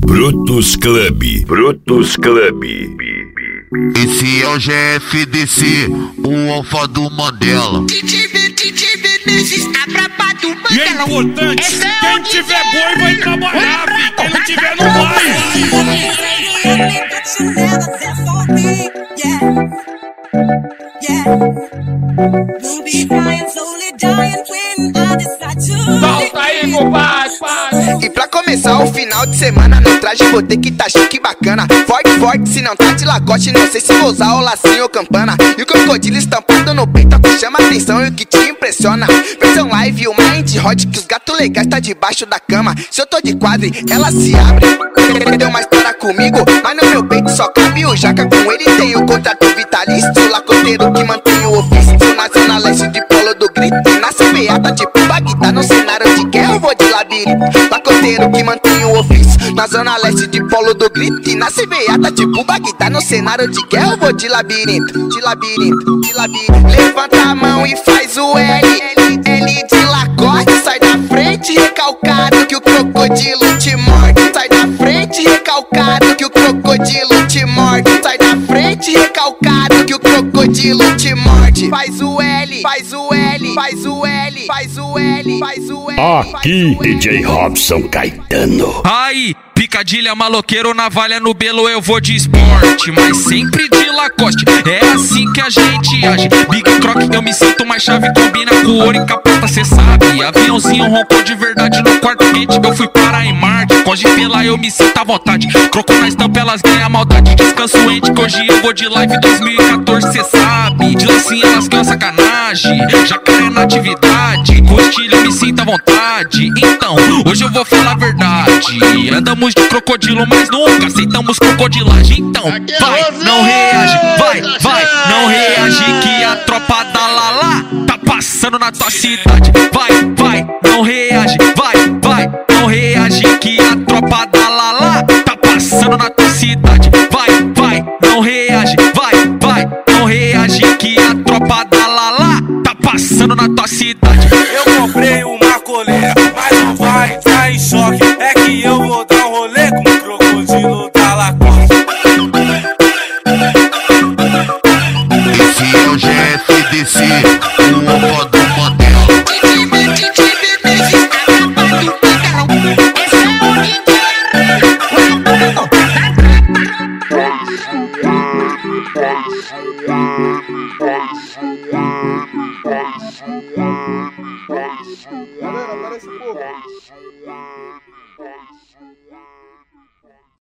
Brutus Club. Brutus Club. Esse é o GFDC, o alfa do Mandela. E é importante, quem tiver boi vai trabalhar, fi. Quem não tiver não vai. Solta aí, compadre. E pra começar o final de semana, no traje vou ter que tá chique bacana. Forte, forte, se não tá de lacoste, não sei se vou usar o lacinho ou campana. E o crocodilo estampado no peito é o que chama atenção e o que te impressiona. Versão live, o mind hot, que os gatos legais tá debaixo da cama. Se eu tô de quadre, ela se abre. Tem uma história comigo, mas no meu peito só cabe o jaca. Com ele tem o contrato vitalício, lacoteiro que mantém o ofício. Na zona leste de Polo do Grito, e na beata tipo Bagdá. No cenário de guerra eu vou de labirinto, lacoteiro que mantém o ofício. Na zona leste de Polo do Grito, e na beata tipo Bagdá. No cenário de guerra eu vou de labirinto, de labirinto, de labirinto. Levanta a mão e faz o L, L de lacote. Sai da frente recalcado que o crocodilo te morde. Sai da frente recalcado que o crocodilo te morde. Sai da frente recalcado que o crocodilo te morde. Faz o L, faz o L, faz o L, faz o L, faz o L. Aqui, DJ Robson Caetano. Aí, picadilha, maloqueiro, navalha no belo, eu vou de esporte, mas sempre de Lacoste. É assim que a gente age. Big Croc, eu me sinto mais chave, combina com ouro e capota, cê sabe. Aviãozinho roncou de verdade no quarto quente, eu fui parar em Marte. Pode ver lá, eu me sinto à vontade. Croco na estampa, elas ganham maldade. Descanso ente, que hoje eu vou de live 2014, cê sabe. De lacinha, elas ganham sacanagem. Jacaré na atividade, com estilo eu me sinto à vontade. Então, hoje eu vou falar a verdade. Andamos de crocodilo, mas nunca aceitamos crocodilagem. Então, vai, não reage, vai, não reage, que a tropa da Lala tá passando na tua cidade. Vai, não reage, vai, não reage, que a tropa da Lala tá passando na tua cidade. Vai, não reage, vai, não reage, que a tropa da Lala tá passando na tua cidade. Eu comprei uma coleira, mas não vai entrar em choque. É que eu vou dar um rolê com o crocodilo da Lacoste. Esse é o GFDC, o alfa do Mandela. Galera, parece pouco.